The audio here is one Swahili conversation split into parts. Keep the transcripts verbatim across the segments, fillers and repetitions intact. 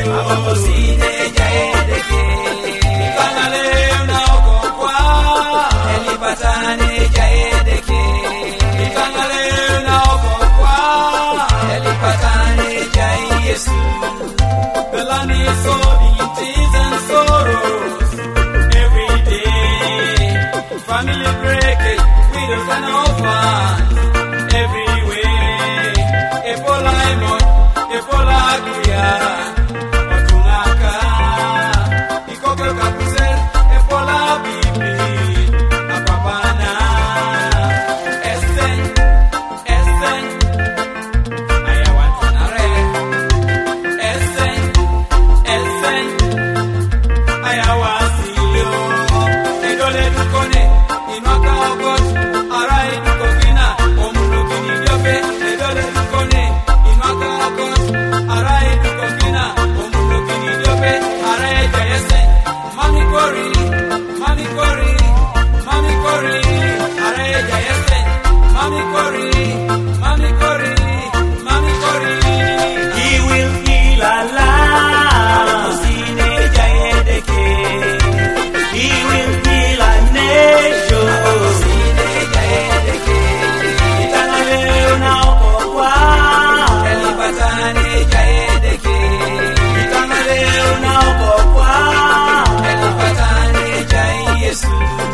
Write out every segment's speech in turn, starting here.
Sine jaedeke Ikangale unaokokwa Elipatane jaedeke Ikangale unaokokwa Elipatane jai Yesu Belani so tears and sorrows every day Family breaking, widows and orphans everywhere Ebola imon, Ebola kuya Otungaka Ikoke kapuse Ebola bibi Apapana Essen Essen Ayawatanare Essen Essen Ayawasilio Edole dukone Inwaka ogot Arai dukokina Omulukini diope Edole dukone Inwaka ogot Arai dukokina Omulukini diope Arai jayesen Mami kori Mami kori Mami kori Arai jayesen Mami kori Mami kori Mami kori He will heal our land Sine jaedeke He will heal our nation Sine jaedeke Itangale unaokokwa Elipatane jaedeke Itangale unaokokwa Elipatane jai Yesu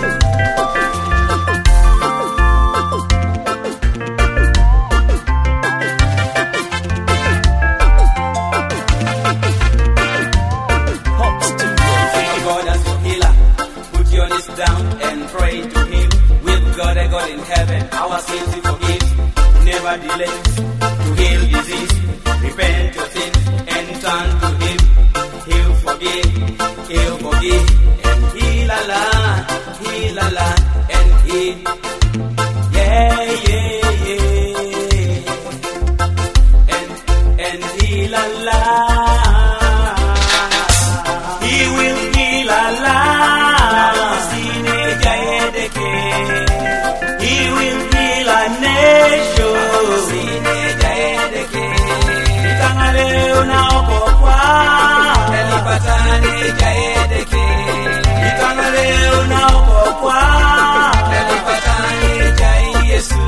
God as your healer. Put your list down and pray to Him. With God, a God in heaven, our sins He forgives. Never delays to heal disease. Repent your sins and turn to Him. He'll forgive, He'll forgive, and heal a land, heal a land, and heal. Yeah, yeah, yeah. And and heal a land. He will heal our land. Sine jaedeke. He will heal our nation. Sine jaedeke. Itangale unaokokwa. Elipatane jaedeke. Itangale unaokokwa. Elipatane jai Yesu.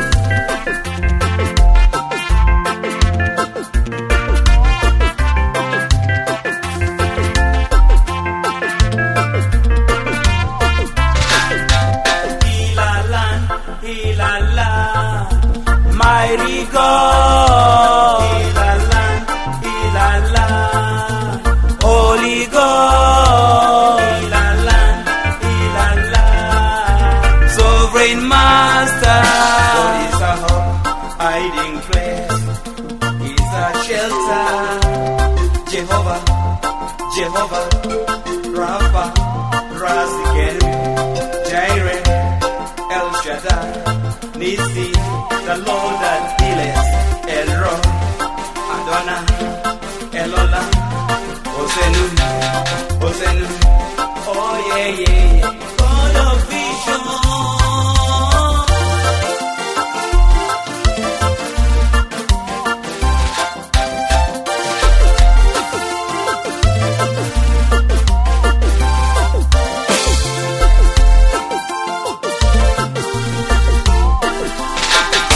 Mighty God, heal our land, heal our land. Holy God, heal our land, heal our land. Sovereign Master, God is a hope, hiding place, He's a shelter. Jehovah, Jehovah, Rapha, Razikel, Jireh, El Shaddai, Nisi, the Lord that healeth, El Roh, Adonai, Elola, Osenu, Osenu, oh yeah, yeah, yeah, God of vision.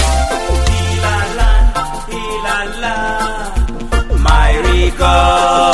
Mighty God.